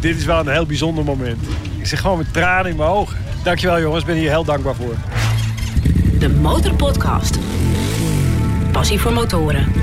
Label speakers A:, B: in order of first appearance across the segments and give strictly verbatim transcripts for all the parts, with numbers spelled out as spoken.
A: dit is wel een heel bijzonder moment. Ik zit gewoon met tranen in mijn ogen. Dankjewel jongens, ik ben hier heel dankbaar voor.
B: De Motorpodcast. Passie voor motoren.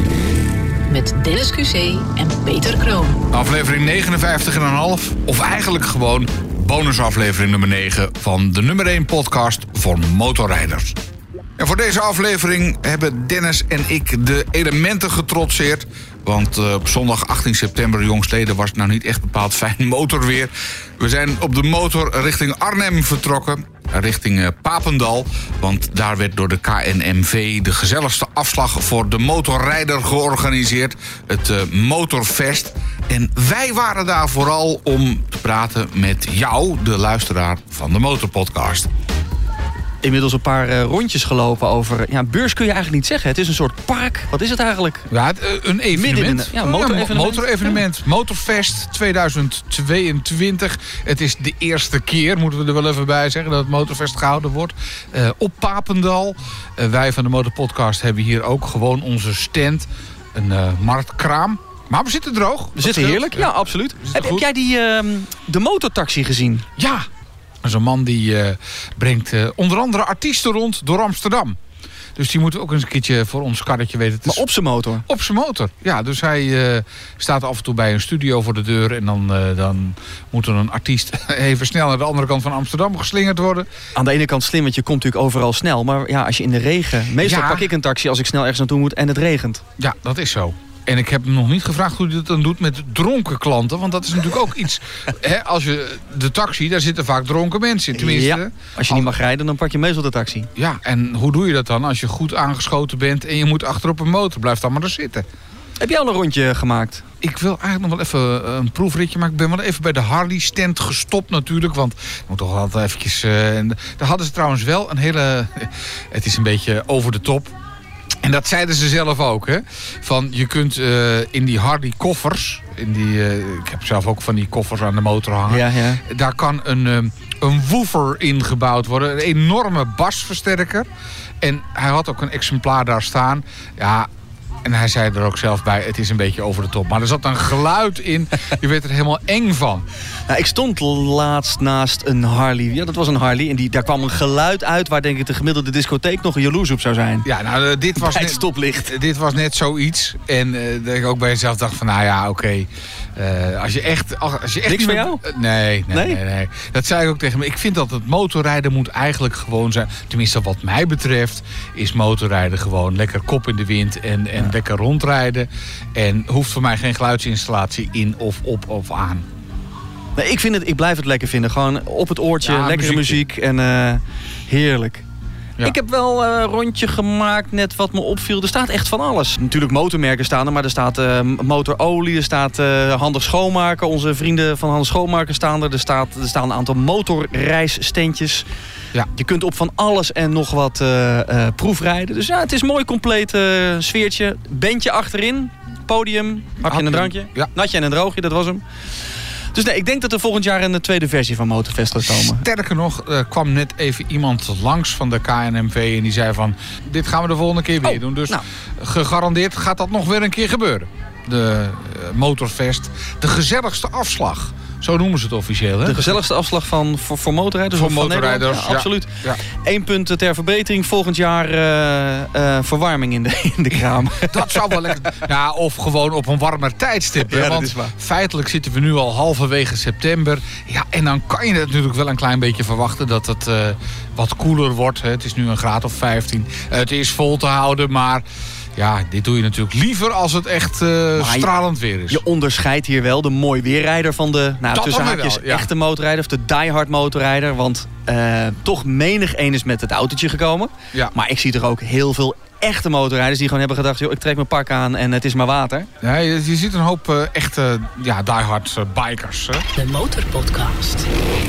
B: Met Dennis Q C en Peter Kroon.
C: Aflevering negenenvijftig en een half. Of eigenlijk gewoon bonusaflevering nummer negen van de nummer één podcast voor motorrijders. En voor deze aflevering hebben Dennis en ik de elementen getrotseerd. Want uh, op zondag achttien september jongstleden was het nou niet echt bepaald fijn motorweer. We zijn op de motor richting Arnhem vertrokken. Richting uh, Papendal. Want daar werd door de K N M V de gezelligste afslag voor de motorrijder georganiseerd. Het uh, Motorfest. En wij waren daar vooral om te praten met jou, de luisteraar van de Motorpodcast.
D: Inmiddels een paar uh, rondjes gelopen over... Ja, beurs kun je eigenlijk niet zeggen. Het is een soort park. Wat is het eigenlijk?
C: Ja, het, uh, een evenement.
D: Een, ja, motorevenement.
C: Ja, motorevenement. Ja. Motorfest tweeduizend tweeëntwintig. Het is de eerste keer, moeten we er wel even bij zeggen... dat het Motorfest gehouden wordt. Uh, op Papendal. Uh, wij van de Motorpodcast hebben hier ook gewoon onze stand. Een uh, marktkraam. Maar we zitten droog.
D: We zitten heerlijk, ja, ja absoluut. Heb, heb jij die, uh, de motortaxi gezien?
C: Ja. Dat is een man die uh, brengt uh, onder andere artiesten rond door Amsterdam. Dus die moeten ook eens een keertje voor ons karretje weten te...
D: Maar op zijn motor? Op
C: zijn motor, ja. Dus hij uh, staat af en toe bij een studio voor de deur... en dan, uh, dan moet er een artiest even snel naar de andere kant van Amsterdam geslingerd worden.
D: Aan de ene kant slim, want je komt natuurlijk overal snel. Maar ja, als je in de regen... Meestal ja. pak ik een taxi als ik snel ergens naartoe moet en het regent.
C: Ja, dat is zo. En ik heb hem nog niet gevraagd hoe hij dat dan doet met dronken klanten. Want dat is natuurlijk ook iets... Hè, als je de taxi, daar zitten vaak dronken mensen in. Tenminste,
D: ja, als je niet mag rijden, dan pak je meestal de taxi.
C: Ja, en hoe doe je dat dan als je goed aangeschoten bent... en je moet achter op een motor? Blijf dan maar er zitten.
D: Heb jij al een rondje gemaakt?
C: Ik wil eigenlijk nog wel even een proefritje maken. Ik ben wel even bij de Harley stand gestopt natuurlijk. Want ik moet toch altijd eventjes... Uh, en daar hadden ze trouwens wel een hele... Het is een beetje over de top... En dat zeiden ze zelf ook, hè. Van, je kunt uh, in die Harley koffers... In die, uh, ik heb zelf ook van die koffers aan de motor hangen.
D: Ja, ja.
C: Daar kan een, um, een woofer ingebouwd worden. Een enorme basversterker. En hij had ook een exemplaar daar staan. Ja... En hij zei er ook zelf bij, het is een beetje over de top. Maar er zat een geluid in, je werd er helemaal eng van.
D: Nou, ik stond laatst naast een Harley. Ja, dat was een Harley. En die, daar kwam een geluid uit waar denk ik de gemiddelde discotheek nog jaloers op zou zijn.
C: Ja, nou, dit was,
D: bij het
C: net,
D: stoplicht.
C: Dit was net zoiets. En uh, dat ik ook bij jezelf dacht van, nou ja, oké. Okay. Uh, als je echt... Als je echt
D: Niks voor jou?
C: Uh, nee, nee, nee, nee, nee. Dat zei ik ook tegen me. Ik vind dat het motorrijden moet eigenlijk gewoon zijn... Tenminste, wat mij betreft, is motorrijden gewoon lekker kop in de wind en, en ja. lekker rondrijden. En hoeft voor mij geen geluidsinstallatie in of op of aan.
D: Nee, ik, vind het, ik blijf het lekker vinden. Gewoon op het oortje, ja, lekkere muziek en uh, heerlijk. Ja. Ik heb wel een uh, rondje gemaakt, net wat me opviel. Er staat echt van alles. Natuurlijk motormerken staan er, maar er staat uh, motorolie, er staat uh, Handig Schoonmaken. Onze vrienden van Handig Schoonmaken staan er. Er, staat, er staan een aantal motorreisstentjes. Ja. Je kunt op van alles en nog wat uh, uh, proefrijden. Dus ja, het is een mooi compleet uh, sfeertje. Bandje achterin, podium, hapje en een drankje. Ja. Natje en een droogje, dat was hem. Dus nee, ik denk dat er volgend jaar een tweede versie van Motorfest gaat komen.
C: Sterker nog, er kwam net even iemand langs van de K N M V... en die zei van, dit gaan we de volgende keer weer oh, doen. Dus nou. gegarandeerd gaat dat nog weer een keer gebeuren. De uh, Motorfest, de gezelligste afslag. Zo noemen ze het officieel, hè?
D: De gezelligste afslag van, voor, voor motorrijders?
C: Voor motorrijders,
D: ja, absoluut. Ja. Eén punt ter verbetering. Volgend jaar uh, uh, verwarming in de, in de kraam.
C: Dat zou wel lekker... Ja, of gewoon op een warmer tijdstip.
D: Ja,
C: want feitelijk zitten we nu al halverwege september. Ja, en dan kan je natuurlijk wel een klein beetje verwachten... dat het uh, wat koeler wordt. Hè. Het is nu een graad of vijftien. Uh, het is vol te houden, maar... Ja, dit doe je natuurlijk liever als het echt uh, stralend weer is.
D: Je onderscheidt hier wel de mooi weerrijder van de nou, tussen haakjes wel, ja. echte motorrijder. Of de diehard motorrijder. Want uh, toch menig een is met het autootje gekomen. Ja. Maar ik zie er ook heel veel echte motorrijders die gewoon hebben gedacht... Joh, ik trek mijn pak aan en het is maar water.
C: Ja, je, je ziet een hoop uh, echte ja, diehard uh, bikers. Hè?
B: De Motorpodcast.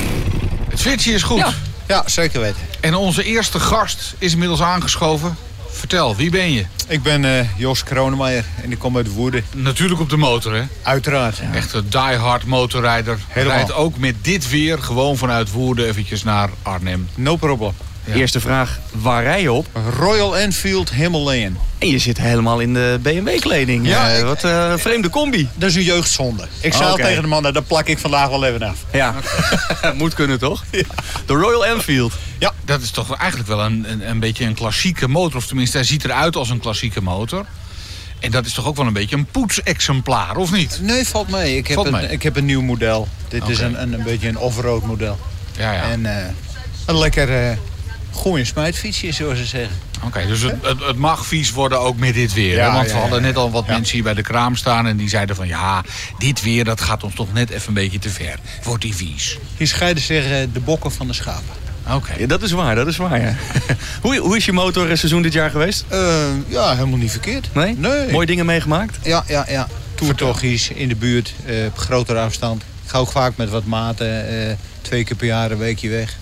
C: Het sfeertje is goed.
E: Ja. ja, zeker weten.
C: En onze eerste gast is inmiddels aangeschoven. Vertel, wie ben je?
E: Ik ben uh, Jos Kronemeyer en ik kom uit Woerden.
C: Natuurlijk op de motor, hè?
E: Uiteraard. Ja.
C: Echt een diehard motorrijder. Helemaal. Rijdt ook met dit weer gewoon vanuit Woerden eventjes naar Arnhem.
E: No problem.
C: Ja.
D: Eerste vraag, waar rij je op?
E: Royal Enfield Himalayan.
D: En je zit helemaal in de B M W-kleding.
E: Ja,
D: Ja,
E: ik-
D: wat een vreemde combi.
E: Dat is een jeugdzonde. Ik zei
D: Oh,
E: al
D: oké.
E: tegen de man, nou, dat plak ik vandaag wel even af.
D: Ja, moet kunnen toch? De Royal Enfield.
E: Ja,
C: Dat is toch eigenlijk wel een, een, een beetje een klassieke motor. Of tenminste, hij ziet eruit als een klassieke motor. En dat is toch ook wel een beetje een poetsexemplaar, of niet?
E: nee, valt mee. Ik heb,
C: Valt
E: een,
C: mee.
E: ik heb een nieuw model. Dit is
C: Oké.
E: een, een, een beetje een off-road model.
C: Ja, ja.
E: En eh, een lekker uh, goeie smijtfietsje, zoals ze zeggen.
C: Oké, dus het, het, het mag vies worden ook met dit weer.
E: Ja,
C: hè? Want
E: ja,
C: we hadden
E: ja,
C: net al wat
E: ja.
C: mensen hier bij de kraam staan. En die zeiden van ja, dit weer dat gaat ons toch net even een beetje te ver. Wordt die vies?
E: Hier scheiden zich uh, de bokken van de schapen.
C: Oké.
D: Ja, dat is waar, dat is waar. Ja. hoe, hoe is je motorseizoen dit jaar geweest?
E: Uh, ja, helemaal niet verkeerd.
D: Nee?
E: Nee.
D: Mooie dingen meegemaakt?
E: Ja, ja, ja. Toertochtjes in de buurt, uh, op grotere afstand. Ik ga ook vaak met wat maten, uh, twee keer per jaar een weekje weg.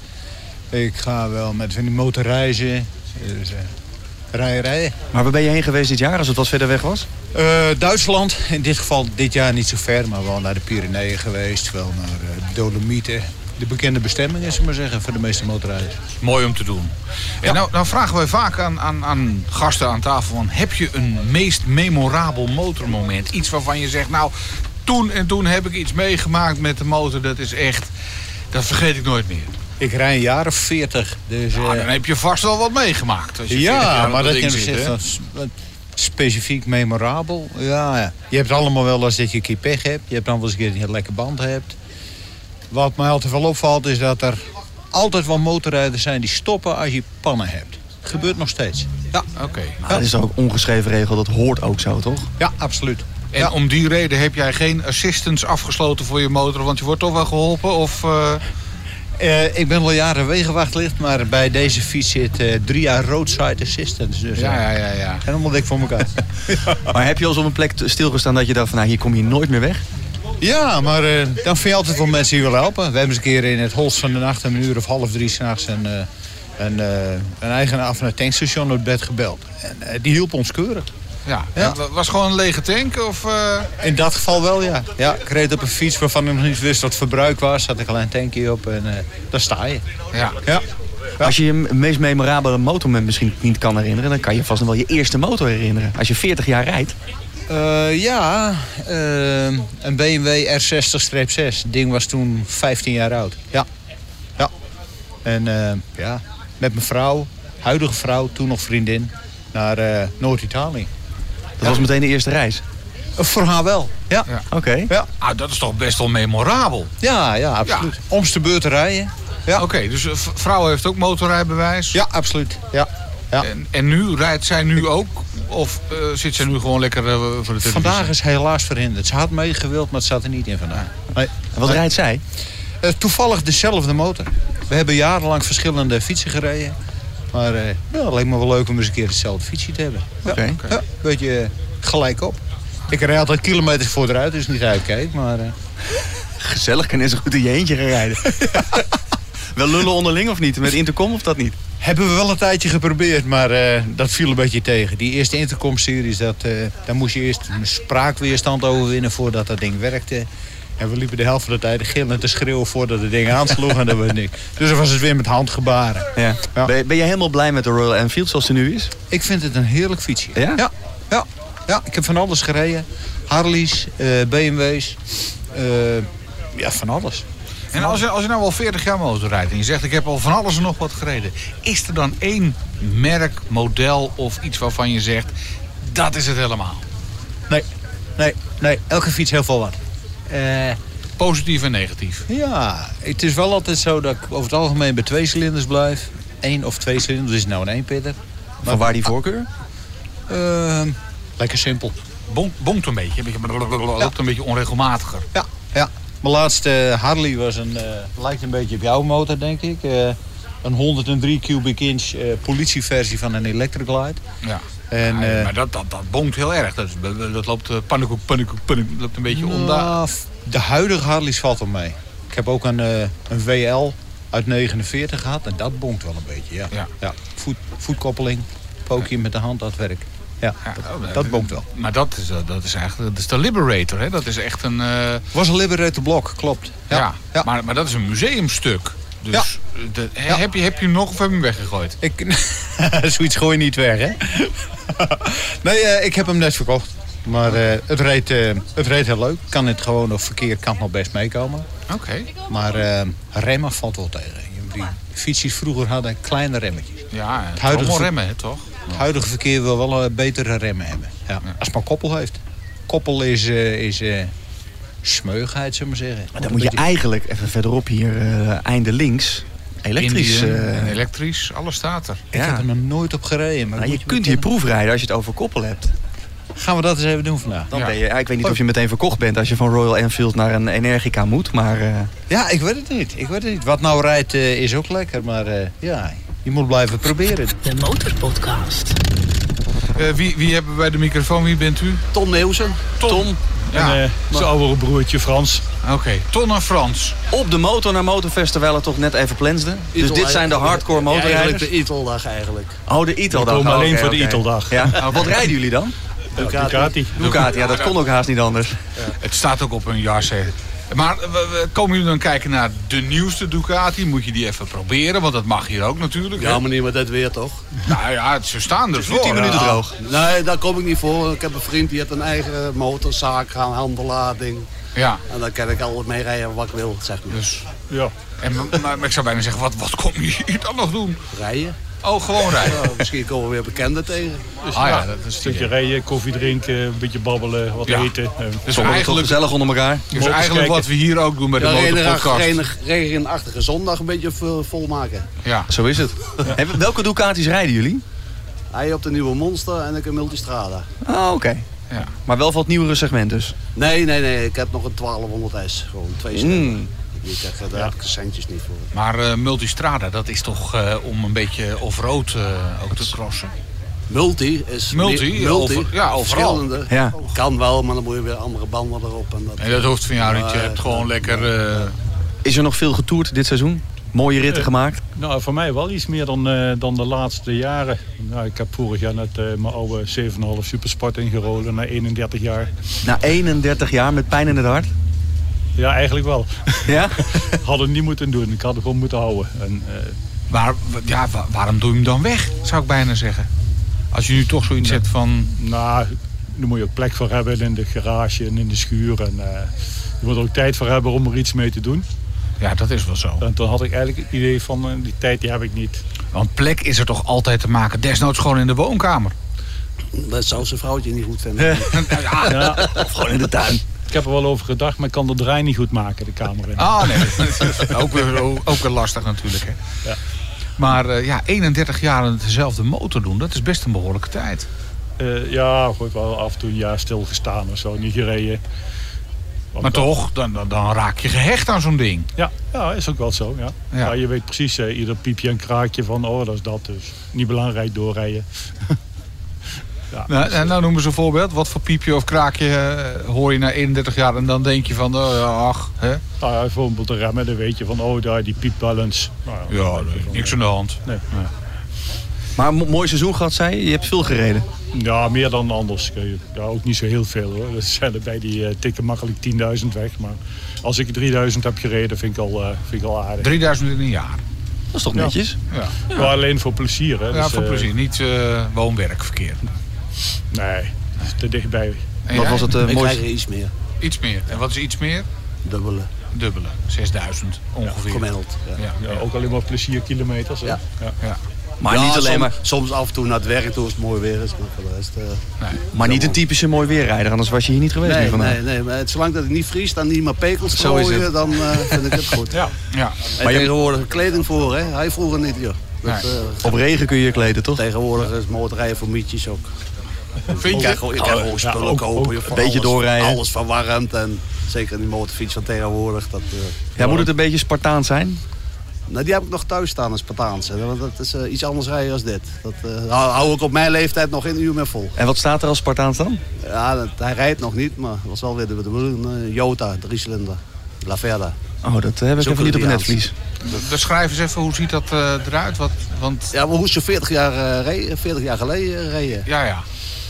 E: Ik ga wel met van die motorreizen. Dus, uh, rijden, rijden.
D: Maar waar ben je heen geweest dit jaar, als het wat verder weg was?
E: Uh, Duitsland, in dit geval dit jaar niet zo ver, maar wel naar de Pyreneeën geweest. Wel naar uh, de Dolomieten. De bekende bestemming is, maar zeggen, voor de meeste motorrijders.
C: Mooi om te doen. En
E: Ja.
C: nou, nou vragen wij vaak aan, aan, aan gasten aan tafel van, heb je een meest memorabel motormoment? Iets waarvan je zegt, nou, toen en toen heb ik iets meegemaakt met de motor. Dat is echt, dat vergeet ik nooit meer.
E: Ik rij een jaar of veertig. Dus, uh,
C: Nou, dan heb je vast wel wat meegemaakt. Als je veertig
E: ja,
C: jaar op
E: maar dat
C: ding
E: je
C: zit,
E: zegt,
C: hè?
E: dat is wat specifiek memorabel. Ja, ja. Je hebt allemaal wel eens dat je een keer pech hebt. Je hebt dan wel eens een keer dat je een lekker band hebt. Wat mij altijd wel opvalt is dat er altijd wel motorrijders zijn die stoppen als je pannen hebt. Gebeurt nog steeds. Ja,
C: Oké.
D: Maar dat is ook een ongeschreven regel, dat hoort ook zo, toch?
E: ja absoluut.
C: En
E: Ja.
C: om die reden heb jij geen assistance afgesloten voor je motor, want je wordt toch wel geholpen? Of, uh...
E: Uh, ik ben wel jaren wegenwachtlicht, maar bij deze fiets zit uh, drie jaar roadside assistance. Dus, uh,
C: Ja, ja, ja, ja.
E: helemaal dik voor elkaar.
D: Maar heb je al eens op een plek stilgestaan dat je dacht van, nou, hier kom je nooit meer weg?
E: Ja, maar uh, dan vind je altijd wel mensen die willen helpen. We hebben eens een keer in het holst van de nacht, om een uur of half drie s'nachts, een, uh, een, uh, een eigenaar van het tankstation op het bed gebeld. En uh, die hielp ons keurig.
C: Ja.
E: Ja.
C: Het was gewoon een lege tank? Of, uh...
E: In dat geval wel, ja. Ja, ik reed op een fiets waarvan ik nog niet wist wat het verbruik was. Had ik al een tankje op en uh, daar sta je.
C: Ja.
E: Ja. Ja.
D: Als je je meest memorabele motormoment misschien niet kan herinneren, dan kan je vast nog wel je eerste motor herinneren. Als je veertig jaar rijdt.
E: Uh, ja, uh, een B M W R zestig zes. Het ding was toen vijftien jaar oud. Ja. Ja. En uh, ja, met mijn vrouw, huidige vrouw, toen nog vriendin, naar uh, Noord-Italië.
D: Dat was meteen de eerste reis.
E: Uh, voor haar wel. Ja.
C: Ja.
D: Oké.
E: Ja,
C: Ah, dat is toch best wel memorabel.
E: ja, ja absoluut.
C: Ja.
E: Om's de beurt te rijden. Ja,
C: Oké, dus uh, v- vrouw heeft ook motorrijbewijs.
E: ja absoluut. Ja. Ja.
C: En, en nu, rijdt zij nu ook? Of uh, zit zij nu gewoon lekker uh, voor de televisie?
E: Vandaag is helaas verhinderd. Ze had meegewild, maar het zat er niet in vandaag. Nee.
D: En wat rijdt zij?
E: Uh, toevallig dezelfde motor. We hebben jarenlang verschillende fietsen gereden. Maar uh, ja, het leek me wel leuk om eens een keer hetzelfde fietsje te hebben. Ja,
D: Oké.
E: ja, een beetje uh, gelijk op. Ik rijd altijd kilometers vooruit, dus niet uitkijk. Maar uh,
D: Gezellig, kan net zo goed in je eentje gaan rijden. Wel lullen onderling of niet? Met intercom of dat niet?
E: hebben we wel een tijdje geprobeerd, maar uh, dat viel een beetje tegen. Die eerste intercom-series, dat, uh, daar moest je eerst een spraakweerstand overwinnen voordat dat ding werkte. En we liepen de helft van de tijd gillend te schreeuwen voordat het ding aansloeg en dat was niks. Dus dan was het weer met handgebaren.
D: Ja.
E: Ja.
D: Ben, je, ben je helemaal blij met de Royal Enfield zoals ze nu is?
E: Ik vind het een heerlijk fietsje.
D: Ja?
E: Ja, ja, ja. Ik heb van alles gereden. Harleys, uh, B M W's, uh, ja, van alles.
C: En als je, als je nou al veertig jaar motor rijdt en je zegt ik heb al van alles en nog wat gereden. Is er dan één merk, model of iets waarvan je zegt dat is het helemaal?
E: Nee, nee, nee. Elke fiets heel veel wat. Uh,
C: Positief en negatief.
E: ja, het is wel altijd zo dat ik over het algemeen bij twee cilinders blijf. Eén of twee cilinders is nou een eenpitter.
D: Van waar die voorkeur?
E: Uh, lekker simpel.
C: Bonk, bonkt een beetje, een beetje, loopt een beetje onregelmatiger.
E: Ja, ja. Mijn laatste Harley was een, uh, lijkt een beetje op jouw motor, denk ik. Uh, een honderddrie cubic inch uh, politieversie van een Electric Glide.
C: Ja.
E: En,
C: Ja,
E: uh,
C: maar dat, dat, dat bonkt heel erg. Dat, dat loopt uh, pannenkoek, pannenkoek, pannenkoek, loopt een beetje onder.
E: Nou, de huidige Harleys valt wel mee. Ik heb ook een, uh, een V L uit negenenveertig gehad en dat bonkt wel een beetje. Ja.
C: Ja.
E: Ja. Voet, voetkoppeling, pookje met de hand, dat werkt. Ja,
C: Ja,
E: dat, dat bonkt wel.
C: Maar dat is, uh, dat is eigenlijk dat is de Liberator. Hè? Dat is echt een... Uh,
E: Was een Liberator blok, klopt.
C: ja,
E: Ja, ja.
C: Maar, maar dat is een museumstuk. Dus
E: Ja.
C: de, he- heb, je, heb je hem nog of heb je hem weggegooid?
E: Ik, zoiets gooi je niet weg, hè? nee, uh, ik heb hem net verkocht. Maar uh, het, reed, uh, het reed heel leuk. Kan het gewoon op verkeer kan het nog best meekomen.
C: Oké. Okay.
E: Maar uh, remmen valt wel tegen. Die fietsjes vroeger hadden kleine remmetjes.
C: Ja,
E: het huidige
C: ver- remmen, hè, toch?
E: Het huidige verkeer wil wel uh, betere remmen hebben. Ja. Ja. Als het maar koppel heeft. Koppel is, uh, is uh, smeugheid, zullen we maar zeggen.
D: Maar dan moet je beetje... eigenlijk, even verderop hier, uh, einde links... Elektrisch.
C: Indië,
D: uh...
C: elektrisch, alles staat er.
E: Ik ja. heb er nog nooit op gereden. Maar
D: nou, je, je kunt hier proefrijden als je het over koppel hebt.
E: Gaan we dat eens even doen vandaag?
D: Dan ben je, ik weet niet of je meteen verkocht bent als je van Royal Enfield naar een Energica moet, maar... Uh...
E: Ja, ik weet het niet. Ik weet het niet. Wat nou rijdt uh, is ook lekker, maar uh, ja, je moet blijven proberen.
B: De Motorpodcast.
C: Uh, wie, wie hebben wij de microfoon? Wie bent u?
F: Ton Meeuwsen.
C: Ton. Ton.
A: Ja. En uh, zijn oudere broertje Frans.
C: Oké, okay. Ton en Frans.
D: Op de motor naar Motorfest, terwijl het toch net even plensde. Dus dit zijn de hardcore motorrijders?
F: Ja, eigenlijk de Iteldag eigenlijk.
D: Oh, de Iteldag.
A: We komen alleen
D: okay,
A: voor de
D: okay.
A: Iteldag.
D: Ja? Nou, wat rijden jullie dan?
A: Ducati. Ducati.
D: Ducati, ja, dat kon ook haast niet anders.
C: Ja. Het staat ook op hun jas, hè. Maar we, we, komen jullie dan kijken naar de nieuwste Ducati? Moet je die even proberen? Want dat mag hier ook natuurlijk.
F: Ja,
C: hè?
F: maar niet met dit weer toch?
C: Nou ja, ze staan er voor.
D: tien minuten droog.
F: Nee, daar kom ik niet voor. Ik heb een vriend die heeft een eigen motorzaak, gaan handelaar ding.
C: Ja.
F: En daar kan ik altijd mee rijden wat ik wil, zeg maar.
C: Dus,
A: ja.
C: En, maar, maar ik zou bijna zeggen, wat, wat kom je hier dan nog doen?
F: Rijden.
C: Oh, gewoon rijden?
F: Ja, misschien komen we weer bekenden tegen.
A: Dus,
C: ah, ja,
A: ja,
C: dat is
A: een stukje rijden, koffie drinken, een beetje babbelen, wat ja. eten.
C: Dus
D: eigenlijk toch gezellig onder elkaar.
C: Dus eigenlijk wat we hier ook doen bij de
F: ja,
C: Motorpodcast.
F: Regenachtige zondag een beetje volmaken.
C: Ja.
D: Zo is het. Ja. En welke Ducatis rijden jullie?
F: Hij op de nieuwe Monster en ik een Multistrada.
D: Ah, oké. Okay. Ja. Maar wel van het nieuwere segment dus?
F: Nee, nee, nee. Ik heb nog een twaalfhonderd S. Gewoon twee stemmen. Mm. Die krijg, daar ja. heb ik de centjes niet voor.
C: Maar uh, Multistrada, dat is toch uh, om een beetje off-road uh, ook te crossen?
F: Multi is
C: multi,
F: multi
C: over, ja, overal.
D: Ja.
F: Kan wel, maar dan moet je weer andere banden erop. En dat,
C: en dat hoeft van jou niet. Je hebt uh, gewoon uh, lekker... Uh...
D: Is er nog veel getoerd dit seizoen? Mooie ritten uh, gemaakt?
A: Nou, voor mij wel iets meer dan, uh, dan de laatste jaren. Nou, ik heb vorig jaar net uh, mijn oude zeven komma vijf Supersport ingerolen na eenendertig jaar.
D: Na eenendertig jaar met pijn in het hart?
A: Ja, eigenlijk wel.
D: Ja?
A: Had het niet moeten doen. Ik had het gewoon moeten houden. En, uh...
C: Waar, ja, waar, waarom doe je hem dan weg, zou ik bijna zeggen? Als je nu toch zoiets nee. zet van...
A: Nou, daar moet je ook plek voor hebben in de garage en in de schuur. En, uh, je moet er ook tijd voor hebben om er iets mee te doen.
C: Ja, dat is wel zo.
A: En toen had ik eigenlijk het idee van, uh, die tijd die heb ik niet.
C: Want plek is er toch altijd te maken. Desnoods gewoon in de woonkamer.
F: Dat zou zijn vrouwtje niet goed vinden.
A: ja. Ja.
D: Of gewoon in de tuin.
A: Ik heb er wel over gedacht, maar ik kan de draai niet goed maken, de kamer in.
C: Ah, nee. ook, weer, ook weer lastig natuurlijk, hè. Ja. Maar uh, ja, eenendertig jaar dezelfde motor doen, dat is best een behoorlijke tijd.
A: Uh, ja, goed, wel af en toe een jaar stilgestaan of zo, niet gereden.
C: Want maar toch, dan, dan, dan raak je gehecht aan zo'n ding.
A: Ja, ja, is ook wel zo, ja. ja. ja je weet precies, uh, ieder piepje en kraakje van, oh, dat is dat, dus niet belangrijk doorrijden.
C: Ja, nou, en nou noemen ze een voorbeeld. Wat voor piepje of kraakje uh, hoor je na eenendertig jaar en dan denk je van, oh, ja, ach. Hè?
A: Nou ja, bijvoorbeeld de remmen, dan weet je van, oh, daar die piept wel eens. Nou,
C: ja, ja nee, van, niks aan de hand. Nee. Nee.
D: Maar een mooi seizoen gehad, zei je? Je hebt veel gereden.
A: Ja, meer dan anders. Ja, ook niet zo heel veel hoor. Dat zijn er bij die uh, tikken makkelijk tienduizend weg. Maar als ik drieduizend heb gereden, vind ik al, uh, vind ik al aardig.
C: drieduizend in een jaar?
D: Dat is toch netjes?
A: Ja. Ja. Ja. Alleen voor plezier. Hè.
C: Ja,
A: dus,
C: voor
A: uh,
C: plezier. Niet uh, woon-werkverkeer.
A: Nee, dat is te dichtbij.
D: En wat was het uh,
F: ik
D: mooiste?
F: krijg er iets meer.
C: Iets meer. En wat is iets meer?
F: Dubbele.
C: Dubbele. zesduizend ongeveer.
F: Ja, gemiddeld. Ja.
A: Ja. Ja, ook alleen maar plezierkilometers.
F: Ja.
A: Ja.
C: Ja.
D: Maar
F: ja,
D: niet alleen
F: som,
D: maar...
F: soms af en toe naar het werk toe als het mooi weer is. Maar voor de rest... Uh,
C: nee.
D: Maar niet een typische mooi weerrijder, anders was je hier niet geweest.
F: Nee,
D: vandaag.
F: nee, nee. Maar het, zolang dat het niet vriest en niet maar pekels strooien, dan uh, vind ik het goed.
C: Ja. Ja.
F: En maar tegenwoordig kleding voor, hè? Hij vroeger niet, joh. Dat,
C: nee.
F: uh,
D: Op regen kun je je kleden, toch?
F: Tegenwoordig is motorrijden voor mietjes ook.
C: Vind je?
F: Je kan gewoon spullen
A: ja, ook,
F: kopen.
A: ook,
D: een beetje
F: alles,
D: doorrijden.
F: Alles verwarmd en zeker die motorfiets van tegenwoordig. Dat, uh,
D: ja, moet het een beetje Spartaans zijn?
F: Nou, die heb ik nog thuis staan, een Spartaanse. Want dat is uh, iets anders rijden als dit. Dat uh, hou, hou ik op mijn leeftijd nog een uur meer vol.
D: En wat staat er als Spartaans dan?
F: Ja, dat, hij rijdt nog niet, maar dat was wel weer de bedoeling. Een Jota, driecilinder, La Verda.
D: Oh, dat heb ik even niet op het netvlies.
C: Beschrijf eens even, hoe ziet dat uh, eruit? Wat, want...
F: Ja, we moesten veertig jaar, uh, reden, veertig jaar geleden rijden.
C: Ja, ja.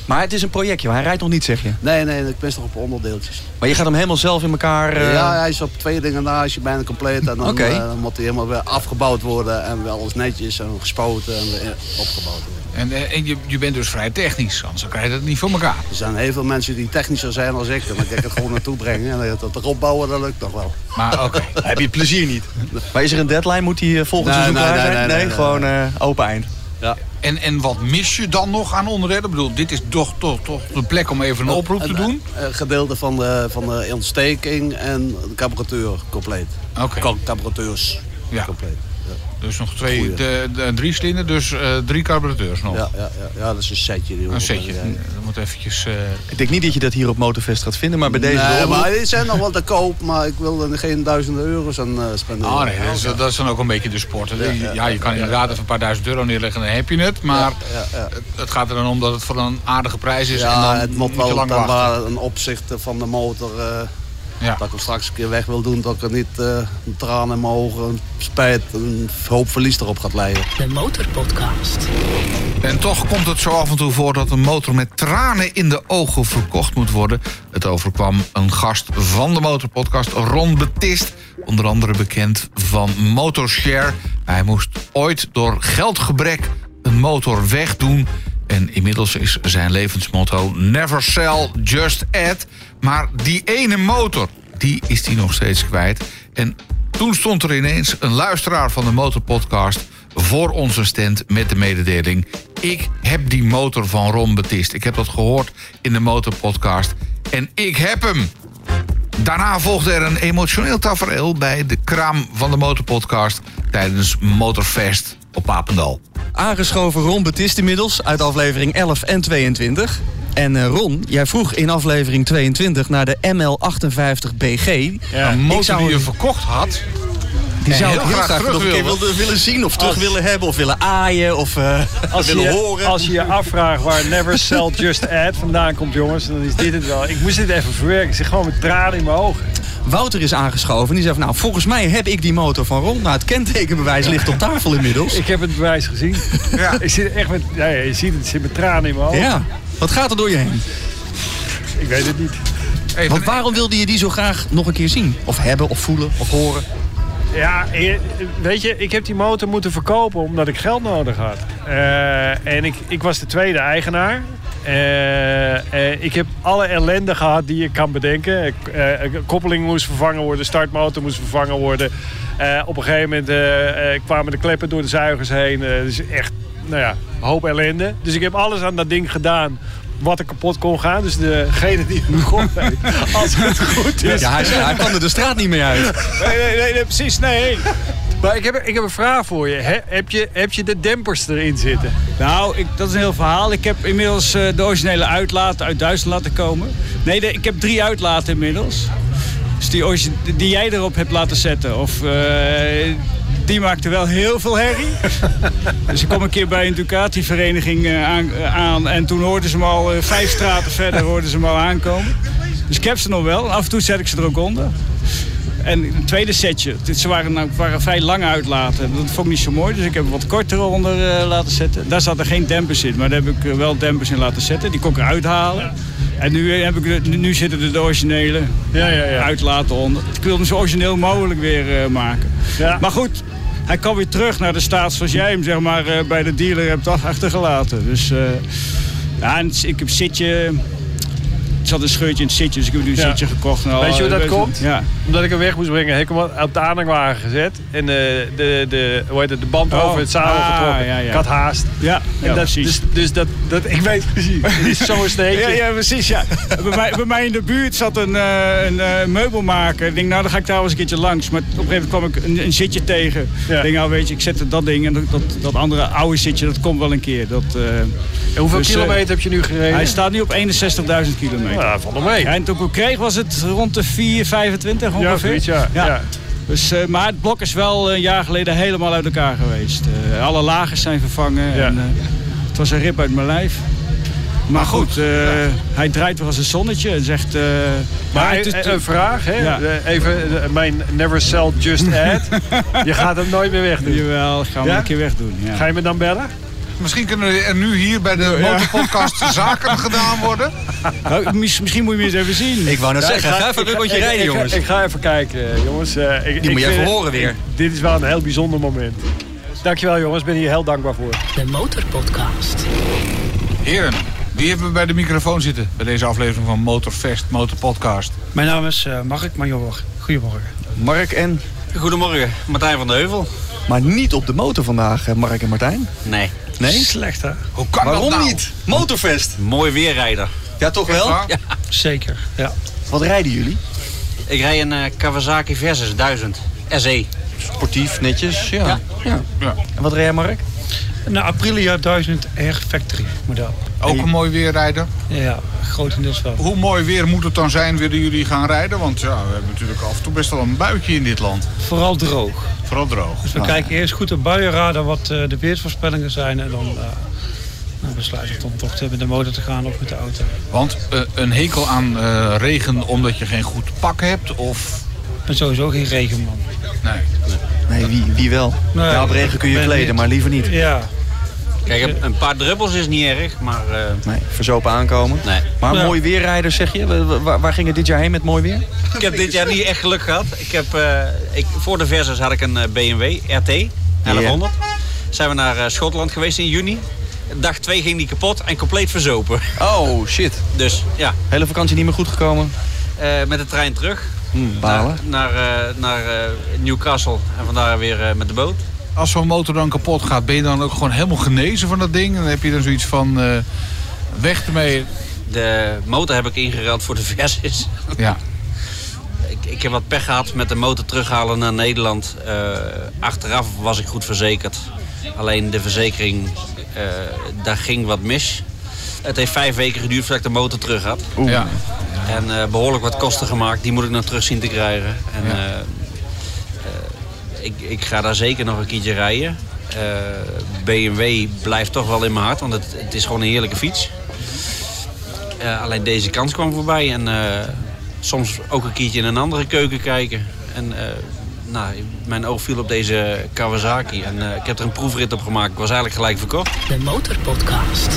D: Maar het is een projectje, hij rijdt nog niet, zeg je?
F: Nee, nee, ik ben nog op onderdeeltjes.
D: Maar je gaat hem helemaal zelf in elkaar... Uh...
F: Ja, hij is op twee dingen na, is je bijna compleet. En dan,
D: okay.
F: uh, dan moet hij helemaal weer afgebouwd worden en weer alles netjes en gespoten en weer opgebouwd worden.
C: En, en je, je bent dus vrij technisch, anders krijg je dat niet voor elkaar.
F: Er zijn heel veel mensen die technischer zijn als ik. En dan kan ik het gewoon naartoe brengen. En dat erop bouwen, dat lukt nog wel.
C: Maar oké. Okay.
D: Heb je het plezier niet? Maar is er een deadline? Moet hij volgend nee, seizoen klaar zijn? Nee, nee, nee, nee gewoon uh, open eind.
F: Ja.
C: En, en wat mis je dan nog aan onderdelen? Ik bedoel, dit is toch, toch, toch de plek om even een oproep te doen?
F: Een, een gedeelte van de, van de ontsteking en de carburateur compleet.
C: Oké. Okay.
F: Carburateurs
C: ja.
F: compleet. Ja.
C: Dus nog twee, de, de, drie cilinder, dus uh, drie carburateurs nog.
F: Ja, ja, ja, ja, dat is een setje. Die
C: een setje. Dat moet eventjes... Uh...
D: Ik denk niet dat je dat hier op Motorfest gaat vinden, maar bij deze...
F: Nee, maar die zijn nog wel te koop, maar ik wil er geen duizenden euro's aan uh, spenderen.
C: Oh nee, dat is, dat is dan ook een beetje de sport. Ja, ja, ja je kan inderdaad even een paar duizend euro neerleggen en dan heb je het. Maar ja, ja, ja. Het, het gaat er dan om dat het voor een aardige prijs is.
F: Ja,
C: en dan
F: het moet wel
C: lang
F: dan
C: wachten.
F: Een opzicht van de motor... Uh,
C: Ja.
F: Dat ik hem straks een keer weg wil doen, dat ik er niet uh, een traan in mijn ogen, een spijt, een hoop verlies erop gaat leiden.
B: De Motorpodcast.
C: En toch komt het zo af en toe voor dat een motor met tranen in de ogen verkocht moet worden. Het overkwam een gast van de Motorpodcast, Ron Betist. Onder andere bekend van Motorshare. Hij moest ooit door geldgebrek een motor wegdoen. En inmiddels is zijn levensmotto never sell, just add. Maar die ene motor, die is hij nog steeds kwijt. En toen stond er ineens een luisteraar van de Motorpodcast voor onze stand met de mededeling: ik heb die motor van Ron Betist. Ik heb dat gehoord in de Motorpodcast en ik heb hem. Daarna volgde er een emotioneel tafereel bij de kraam van de Motorpodcast tijdens Motorfest op Papendal.
D: Aangeschoven Ron Betist inmiddels uit aflevering elf en tweeëntwintig. En uh, Ron, jij vroeg in aflevering tweeëntwintig naar de M L achtenvijftig B G.
C: Ja, een motor die je verkocht had.
D: Die zou ik heel graag, graag nog een keer willen, willen zien of terug als, willen hebben of willen aaien of uh,
G: als
D: willen
G: je,
D: horen.
G: Als je je afvraagt waar never sell, just add vandaan komt, jongens, dan is dit het wel. Ik moest dit even verwerken. Ik zit gewoon met tranen in mijn ogen.
D: Wouter is aangeschoven en die zei van, nou, volgens mij heb ik die motor van Ron. Nou, het kentekenbewijs ligt op tafel inmiddels.
G: Ik heb het bewijs gezien. Ja. Ik zit echt met, ja, je ziet het, ik zit met tranen in mijn ogen.
D: Ja. Wat gaat er door je heen?
G: Ik weet het niet.
D: Even, Want waarom wilde je die zo graag nog een keer zien? Of hebben, of voelen, of horen?
G: Ja, weet je, ik heb die motor moeten verkopen omdat ik geld nodig had. Uh, en ik, ik was de tweede eigenaar. Uh, uh, ik heb alle ellende gehad die je kan bedenken. Uh, koppeling moest vervangen worden, startmotor moest vervangen worden. Uh, op een gegeven moment uh, uh, kwamen de kleppen door de zuigers heen. Uh, dus echt, nou ja, een hoop ellende. Dus ik heb alles aan dat ding gedaan wat er kapot kon gaan. Dus degene die het begon heeft, als het goed is.
D: Ja, hij, hij kan er de straat niet meer uit.
G: Nee, nee, nee, nee precies, nee. Maar ik heb, ik heb een vraag voor je. He, heb je. Heb je de dempers erin zitten?
H: Nou, ik, dat is een heel verhaal. Ik heb inmiddels uh, de originele uitlaten uit Duitsland laten komen. Nee, de, ik heb drie uitlaten inmiddels. Dus die, die jij erop hebt laten zetten. Of uh, die maakte wel heel veel herrie. Dus ik kwam een keer bij een Ducati-vereniging uh, aan, uh, aan. En toen hoorden ze me al uh, vijf straten verder hoorden ze me al aankomen. Dus ik heb ze nog wel. Af en toe zet ik ze er ook onder. En een tweede setje. Ze waren, nou, waren vrij lange uitlaten. Dat vond ik niet zo mooi. Dus ik heb hem wat korter onder uh, laten zetten. Daar zaten geen dempers in. Maar daar heb ik uh, wel dempers in laten zetten. Die kon ik eruit halen. En nu, heb ik, nu zitten er de originele ja, ja, ja. uitlaten onder. Ik wil hem zo origineel mogelijk weer uh, maken. Ja. Maar goed, hij kan weer terug naar de staat zoals jij hem zeg maar, uh, bij de dealer hebt achtergelaten. Dus uh, ja, en ik heb zitje... Er zat een scheurtje in het zitje, dus ik heb nu een ja. zitje gekocht. Nou,
G: weet je hoe dat uh, komt?
H: Ja.
G: Omdat ik hem weg moest brengen, heb ik hem op de aanhangwagen gezet. En de, de, de, hoe heet het, de band oh. over het zadel ah, getrokken. Ja, ja. Ik had haast.
H: Ja,
G: en
H: ja
G: dat,
H: precies.
G: Dus, dus dat, dat, ik weet precies. Het is zo'n steekje.
H: Ja, ja, precies. Ja. bij, mij, bij mij in de buurt zat een, uh, een uh, meubelmaker. Ik denk, nou, dan ga ik daar wel eens een keertje langs. Maar op een gegeven moment kwam ik een, een zitje tegen. Ja. Ik denk, nou, weet je, ik zet dat ding en dat, dat, dat andere oude zitje, dat komt wel een keer. Dat, uh,
G: en hoeveel
H: dus,
G: kilometer
H: uh,
G: heb je nu gereden?
H: Hij staat nu op eenenzestigduizend kilometer.
G: Ja, valt nog mee.
H: Ja, en toen ik hem kreeg was het rond de vier vijfentwintig ongeveer.
G: Ja, zoiets, ja.
H: ja.
G: ja.
H: Dus, uh, maar het blok is wel een jaar geleden helemaal uit elkaar geweest. Uh, alle lagers zijn vervangen. Ja. En, uh, het was een rip uit mijn lijf. Maar, maar goed, uh, ja. hij draait weer als een zonnetje. En zegt, uh,
G: maar maar het, een, een vraag, hè? Ja. Even mijn never sell, just add. Je gaat hem nooit meer wegdoen.
H: Jawel, gaan we ja? een keer wegdoen. Ja.
G: Ga je me dan bellen?
C: Misschien kunnen er nu hier bij de
H: Ja.
C: Motorpodcast zaken gedaan worden.
H: Nou, mis- misschien moet je me eens even zien.
D: Ik wou net
G: Ja,
D: zeggen,
G: ik
D: ga even een rondje
G: ik-
D: rijden,
G: ik-
D: jongens.
G: Ik, ga even kijken, jongens. Uh, ik,
D: Die
G: ik
D: moet je
G: vind-
D: even horen weer.
G: ik- dit is wel een heel bijzonder moment. Dankjewel, jongens. Ik ben hier heel dankbaar voor.
B: De Motorpodcast.
C: Heren, wie hebben we bij de microfoon zitten bij deze aflevering van Motorfest, Motorpodcast?
I: Mijn naam is uh, Mark Major. Goedemorgen.
D: Mark en...
J: Goedemorgen, Martijn van de Heuvel.
D: Maar niet op de motor vandaag, hè, Mark en Martijn.
J: Nee.
D: Nee?
I: Slecht, hè?
C: Hoe kan
D: Waarom
C: dat nou?
D: niet? Motorfest.
J: Mooi weerrijder.
D: Ja, toch
C: Echt
D: wel?
C: waar?
J: Ja.
I: Zeker, ja.
D: Wat rijden jullie?
J: Ik rij een uh, Kawasaki Versys duizend S E.
D: Sportief, netjes. Ja.
J: Ja.
D: ja.
C: Ja.
D: En wat rij jij, Mark?
I: Een Aprilia duizend R Factory model.
C: Ook een mooi weerrijder.
I: Ja, grotendeels wel.
C: Hoe mooi weer moet het dan zijn, willen jullie gaan rijden? Want ja, we hebben natuurlijk af en toe best wel een buitje in dit land.
I: Vooral droog.
C: Vooral droog.
I: Dus we kijken eerst goed op buienradar wat uh, de weersvoorspellingen zijn. En dan, uh, dan besluiten we om toch te, met de motor te gaan of met de auto.
C: Want uh, een hekel aan uh, regen omdat je geen goed pak hebt? Of...
I: Ik ben sowieso geen regenman.
C: Nee.
D: Nee, wie, wie wel?
I: Nee,
D: ja, op regen kun je
I: ben
D: kleden,
I: niet.
D: maar liever niet.
I: Ja.
J: Kijk, een- een paar druppels is niet erg, maar uh,
D: Nee, verzopen aankomen.
J: nee.
D: Maar
I: Ja.
D: mooi weerrijder, zeg je? Waar, waar, waar ging het dit jaar heen met mooi weer?
J: Ik heb dit jaar niet echt geluk gehad. Ik heb, uh, ik, voor de Versys had ik een uh, B M W R T elfhonderd. Zijn we naar uh, Schotland geweest in juni. Dag twee ging die kapot en compleet verzopen.
D: Oh, shit.
J: Dus ja,
D: Hele vakantie niet meer goed gekomen?
J: uh, met de trein terug.
D: Hm, balen.
J: Naar, naar, uh, naar uh, Newcastle en vandaar weer uh, met de boot.
C: Als zo'n motor dan kapot gaat, ben je dan ook gewoon helemaal genezen van dat ding? En dan heb je dan zoiets van, uh, weg ermee.
J: De motor heb ik ingeruild voor de Versys.
C: Ja.
J: Ik, ik heb wat pech gehad met de motor terughalen naar Nederland. Uh, achteraf was ik goed verzekerd. Alleen de verzekering, uh, daar ging wat mis. Het heeft vijf weken geduurd voordat ik de motor terug had.
C: Ja.
J: En uh, behoorlijk wat kosten gemaakt. Die moet ik nog terug zien te krijgen. En,
C: Ja.
J: uh, uh, ik, ik ga daar zeker nog een keertje rijden. Uh, B M W blijft toch wel in mijn hart, want het, het is gewoon een heerlijke fiets. Uh, alleen deze kans kwam voorbij en uh, soms ook een keertje in een andere keuken kijken. En uh, nou, mijn oog viel op deze Kawasaki en uh, ik heb er een proefrit op gemaakt. Ik was eigenlijk gelijk verkocht.
B: De Motorpodcast.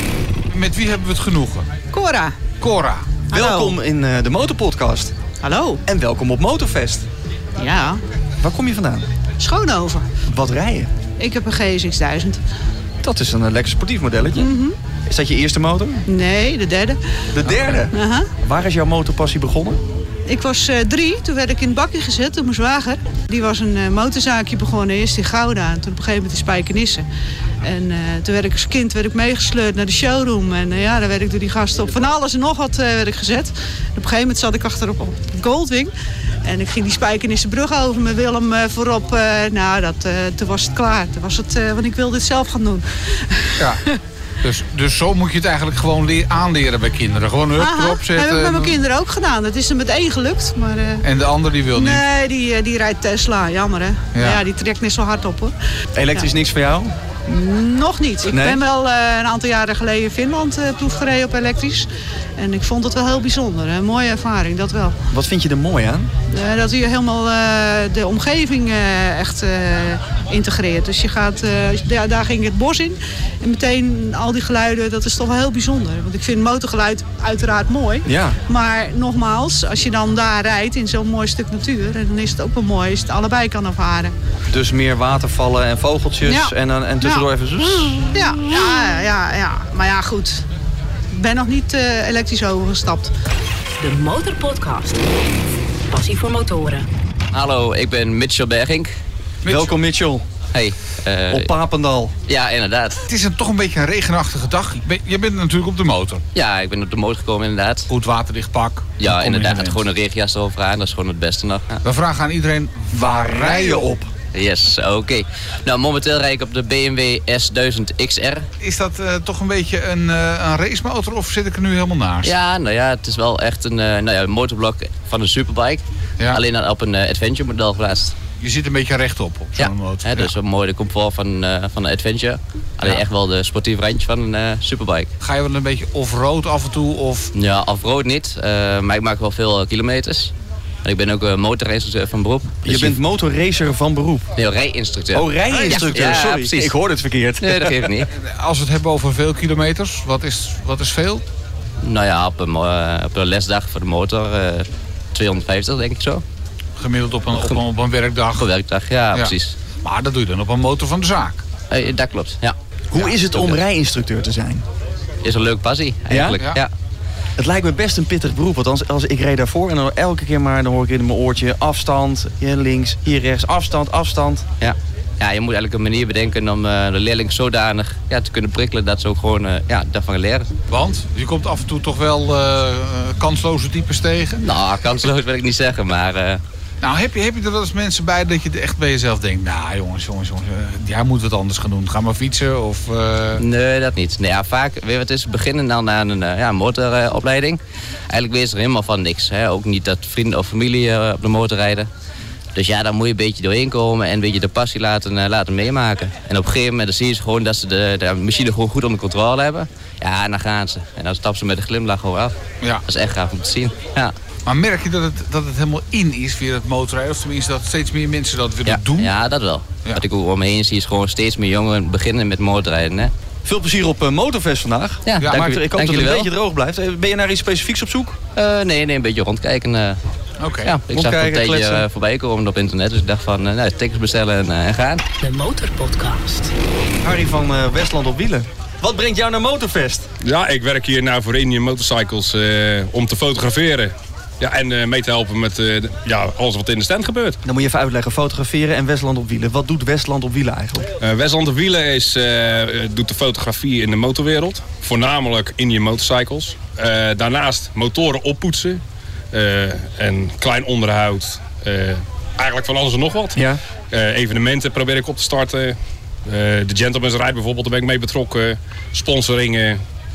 C: Met wie hebben we het genoegen?
K: Cora.
C: Cora.
D: Welkom in uh, de Motorpodcast.
K: Hallo.
D: En welkom op Motorfest.
K: Ja,
D: Waar kom je vandaan?
K: Schoonhoven.
D: Wat rij je?
K: Ik heb een G S X duizend.
D: Dat is een uh, lekker sportief modelletje.
K: Mm-hmm.
D: Is dat je eerste motor?
K: Nee, de derde.
D: De derde?
K: Aha.
D: Waar is jouw motorpassie begonnen?
K: Ik was uh, drie, toen werd ik in het bakje gezet door mijn zwager. Die was een uh, motorzaakje begonnen, eerst in Gouda en toen op een gegeven moment in Spijkenisse. En uh, toen werd ik als kind werd ik meegesleurd naar de showroom. En uh, ja, daar werd ik door die gasten op van alles en nog wat uh, werd ik gezet. En op een gegeven moment zat ik achterop op Goldwing. En ik ging die Spijkenisse brug over met Willem uh, voorop. Uh, nou, dat, uh, toen was het klaar. Toen was het, uh, want ik wilde het zelf gaan doen.
C: Ja. Dus, dus zo moet je het eigenlijk gewoon leer, aanleren bij kinderen. Gewoon hup
K: Aha,
C: erop zetten.
K: heb ik met mijn
C: en-
K: kinderen ook gedaan. Dat is er met één gelukt. Maar, uh,
C: En de ander die wil niet.
K: nee, die, uh, die rijdt Tesla. Jammer, hè? Ja. ja, die trekt niet zo hard op, hoor.
D: Elektrisch
K: Ja.
D: niks voor jou?
K: Nog niet. Ik
D: Nee?
K: ben wel uh, een aantal jaren geleden in Finland uh, proefgereden op elektrisch. En ik vond het wel heel bijzonder. Een mooie ervaring, dat wel.
D: Wat vind je er mooi aan?
K: Uh, dat je helemaal uh, de omgeving uh, echt uh, integreert. Dus je gaat, uh, daar, daar ging het bos in. En meteen al die geluiden, dat is toch wel heel bijzonder. Want ik vind motorgeluid uiteraard mooi.
D: Ja.
K: Maar nogmaals, als je dan daar rijdt in zo'n mooi stuk natuur... dan is het ook wel mooi als je het allebei kan ervaren.
D: Dus meer watervallen en vogeltjes
K: Ja.
D: en, dan- en tussendoor
K: Ja.
D: even zo.
K: Ja, ja, ja, ja. Maar ja, goed. Ik ben nog niet uh, elektrisch overgestapt.
B: De Motorpodcast. Passie voor motoren.
L: Hallo, ik ben Mitchell Bergink.
D: Welkom Mitchell.
L: Hey. Uh,
D: Op Papendal.
L: Ja, inderdaad.
C: Het is een, toch een beetje een regenachtige dag. Je bent- Je bent natuurlijk op de motor.
L: Ja, ik ben op de motor gekomen inderdaad.
C: Goed waterdicht pak.
L: Ja, inderdaad.
C: Gewoon
L: Gewoon een regenjas eroveraan, dat is gewoon het beste nog. Ja.
C: We vragen aan iedereen, waar rij je op?
L: Yes, oké. Okay. Nou, momenteel rijd ik op de B M W S duizend X R.
C: Is dat uh, toch een beetje een, uh, een racemotor of zit ik er nu helemaal naast?
L: Ja, nou ja, het is wel echt een, uh, nou ja, een motorblok van een superbike.
C: Ja.
L: Alleen dan op een uh, adventure model geplaatst.
C: Je zit een beetje rechtop op zo'n
L: Ja,
C: motor.
L: hè, dus
C: Ja.
L: een mooi de comfort van, uh, van een adventure. Alleen
C: Ja.
L: echt wel de sportief randje van een uh, superbike.
C: Ga je wel een beetje off-road af en toe? Of...
L: Ja, off-road niet, uh, maar ik maak wel veel kilometers. Ik ben ook uh, motorracer van beroep.
D: Dus je bent je... motorracer van beroep?
L: Nee, rijinstructeur.
D: Oh, rijinstructeur, ja, sorry. Ja, ik hoorde het verkeerd.
L: Nee, dat geeft niet.
C: Als we het hebben over veel kilometers, wat is, wat is veel?
L: Nou ja, op een, uh, op een lesdag voor de motor uh, tweehonderdvijftig denk ik zo.
C: Gemiddeld op een, op een, op een werkdag?
L: Op een werkdag, ja, ja precies.
C: Maar dat doe je dan op een motor van de zaak?
L: Uh, dat klopt, ja.
D: Hoe
L: ja,
D: is het om rijinstructeur te zijn?
L: Is een leuke passie, eigenlijk. Ja? Ja.
D: Het lijkt me best een pittig beroep, want als, als ik reed daarvoor en dan elke keer maar, dan hoor ik in mijn oortje afstand, hier links, hier rechts, afstand, afstand.
L: Ja, ja je moet eigenlijk een manier bedenken om uh, de leerling zodanig ja, te kunnen prikkelen dat ze ook gewoon uh, ja, daarvan leren.
C: Want je komt af en toe toch wel uh, kansloze types tegen?
L: Nou, kansloos wil ik niet zeggen, maar... Uh,
C: Nou, heb je, heb je er wel eens mensen bij dat je echt bij jezelf denkt... nou jongens, jongens, jongens, jij moet wat anders gaan doen. Ga maar fietsen of... Uh...
L: Nee, dat niet. Nee, ja, vaak, weet je wat is, beginnen dan aan een uh, ja, motoropleiding. Uh, Eigenlijk wees er helemaal van niks. Hè? Ook niet dat vrienden of familie uh, op de motor rijden. Dus ja, dan moet je een beetje doorheen komen en een beetje de passie laten, uh, laten meemaken. En op een gegeven moment dan zie je ze gewoon dat ze de, de machine gewoon goed onder controle hebben. Ja, en dan gaan ze. En dan stappen ze met een glimlach gewoon af. Ja. Dat is echt gaaf om te zien. Ja.
C: Maar merk je dat het, dat het helemaal in is via het motorrijden? Of tenminste dat steeds meer mensen dat willen
L: ja,
C: doen?
L: Ja, dat wel. Ja. Wat ik ook om me heen zie is gewoon steeds meer jongeren beginnen met motorrijden. Hè?
D: Veel plezier op uh, Motorfest vandaag.
L: Ja,
D: ja
L: dank
D: u,
L: u,
D: ik hoop
L: dank
D: dat het een
L: wel.
D: beetje droog blijft. Ben je naar iets specifieks op zoek?
L: Uh, nee, nee, een beetje rondkijken. Uh,
C: Oké. Okay.
L: Ja, ik zag het een tijdje uh, voorbij komen op internet. Dus ik dacht van, uh, nou, tickets bestellen en, uh, en gaan.
B: De Motorpodcast.
D: Harry van uh, Westland op wielen. Wat brengt jou naar Motorfest?
M: Ja, ik werk hier nou voor Indian Motorcycles uh, om te fotograferen. Ja, en uh, mee te helpen met uh, ja, alles wat in de stand gebeurt.
D: Dan moet je even uitleggen, fotograferen en Westland op wielen. Wat doet Westland op wielen eigenlijk?
M: Uh, Westland op wielen is, uh, doet de fotografie in de motorwereld. Voornamelijk Indian Motorcycles. Uh, daarnaast motoren oppoetsen. Uh, en klein onderhoud. Uh, eigenlijk van alles en nog wat.
D: Ja.
M: Uh, evenementen probeer ik op te starten. Uh, de Gentleman's Ride bijvoorbeeld, daar ben ik mee betrokken. Sponsoringen.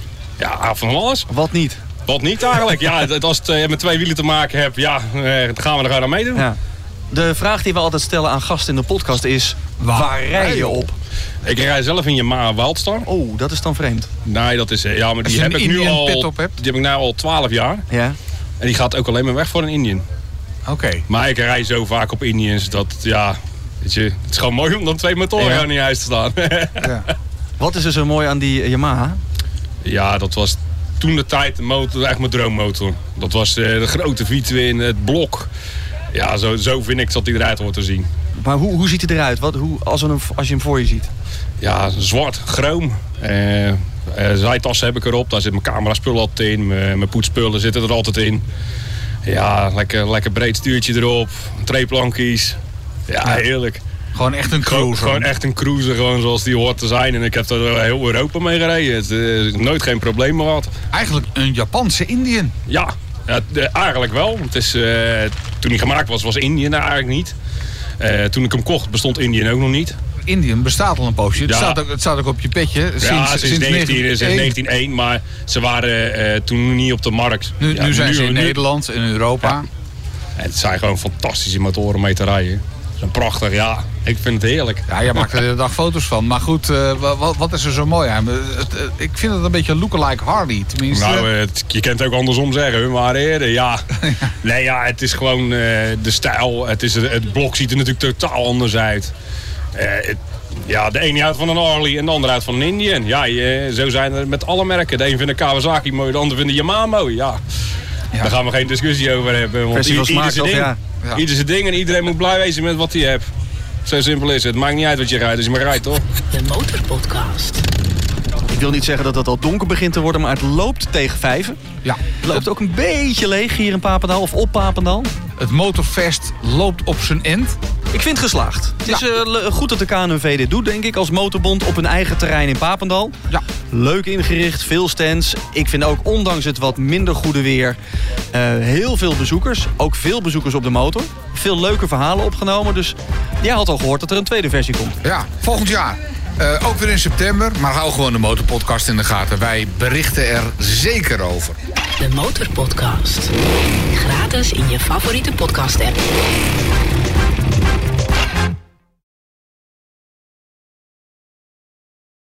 M: Ja, van alles.
D: Wat niet?
M: Wat niet eigenlijk. Ja, als het uh, met twee wielen te maken hebt, ja, uh, dan gaan we er gewoon aan meedoen. Ja.
D: De vraag die we altijd stellen aan gasten in de podcast is, waar, waar rij je op?
M: Ik rij zelf in Yamaha Wildstar.
D: Oh, dat is dan vreemd.
M: Nee, dat is, ja, maar die heb ik nu al, die heb ik nu al twaalf jaar.
D: Ja.
M: En die gaat ook alleen maar weg voor een Indian.
C: Oké. Okay.
M: Maar ik rij zo vaak op Indians dat, ja, weet je, het is gewoon mooi om dan twee motoren ja. in huis te staan.
D: Ja. Wat is er zo mooi aan die Yamaha?
M: Ja, dat was toen de tijd de motor, echt mijn droommotor. Dat was uh, de grote V-twin, het blok. Ja, zo, zo vind ik dat hij eruit hoort te zien.
D: Maar hoe, hoe ziet hij eruit? Wat, hoe, als, we hem, als je hem voor je ziet?
M: Ja, zwart, chroom. Uh, uh, zijtassen heb ik erop. Daar zit mijn camera-spullen altijd in. Mijn, mijn poetspullen zitten er altijd in. Ja, lekker, lekker breed stuurtje erop. Treeplankies. Ja, heerlijk.
C: Gewoon echt een cruiser.
M: Gewoon, gewoon echt een cruiser, gewoon zoals die hoort te zijn. En ik heb er heel Europa mee gereden. Het is uh, nooit geen probleem meer gehad.
C: Eigenlijk een Japanse Indian.
M: Ja, ja de, eigenlijk wel. Het is, uh, toen hij gemaakt was, was Indian er eigenlijk niet. Uh, toen ik hem kocht, bestond Indian ook nog niet.
C: Indian bestaat al een poosje. Het, ja. staat ook, het staat ook op je petje. Sinds,
M: ja, sinds, sinds negentien één. Maar ze waren uh, toen niet op de markt.
C: Nu, ja, nu zijn nu, ze in
M: nu,
C: Nederland, in Europa. Ja.
M: Het zijn gewoon fantastische motoren mee te rijden. Ze zijn prachtig, ja. Ik vind het heerlijk.
C: Ja, jij maakt er de hele dag foto's van. Maar goed, uh, wat, wat is er zo mooi aan? Het, het, ik vind het een beetje lookalike Harley, tenminste.
M: Nou, het, je kunt het ook andersom zeggen, maar heren, ja. Nee, ja, het is gewoon uh, de stijl. Het, is, het blok ziet er natuurlijk totaal anders uit. Uh, het, ja, de ene uit van een Harley en de andere uit van een Indian. Ja, je, zo zijn er met alle merken. De een vindt een Kawasaki mooi, de ander vindt een Yamaha mooi. Ja. Ja. Daar gaan we geen discussie over hebben. Want ieder zijn ding, ja. Ja. Ieder zijn ding en iedereen moet blij wezen met wat hij heeft. Zo simpel is het. Het maakt niet uit wat je rijdt, als je maar rijdt, toch?
B: De Motorpodcast.
D: Ik wil niet zeggen dat het al donker begint te worden, maar het loopt tegen vijven.
C: Ja.
D: Het loopt ook een beetje leeg hier in Papendal of op Papendal.
C: Het Motorfest loopt op zijn end.
D: Ik vind het geslaagd. Het ja. is uh, goed dat de K N V dit doet, denk ik, als motorbond op hun eigen terrein in Papendal.
C: Ja.
D: Leuk ingericht, veel stands. Ik vind ook, ondanks het wat minder goede weer, uh, heel veel bezoekers. Ook veel bezoekers op de motor. Veel leuke verhalen opgenomen. Dus jij had al gehoord dat er een tweede versie komt.
C: Ja, volgend jaar. Uh, ook weer in september, maar hou gewoon de Motorpodcast in de gaten. Wij berichten er zeker over.
B: De Motorpodcast. Gratis in je favoriete podcast-app.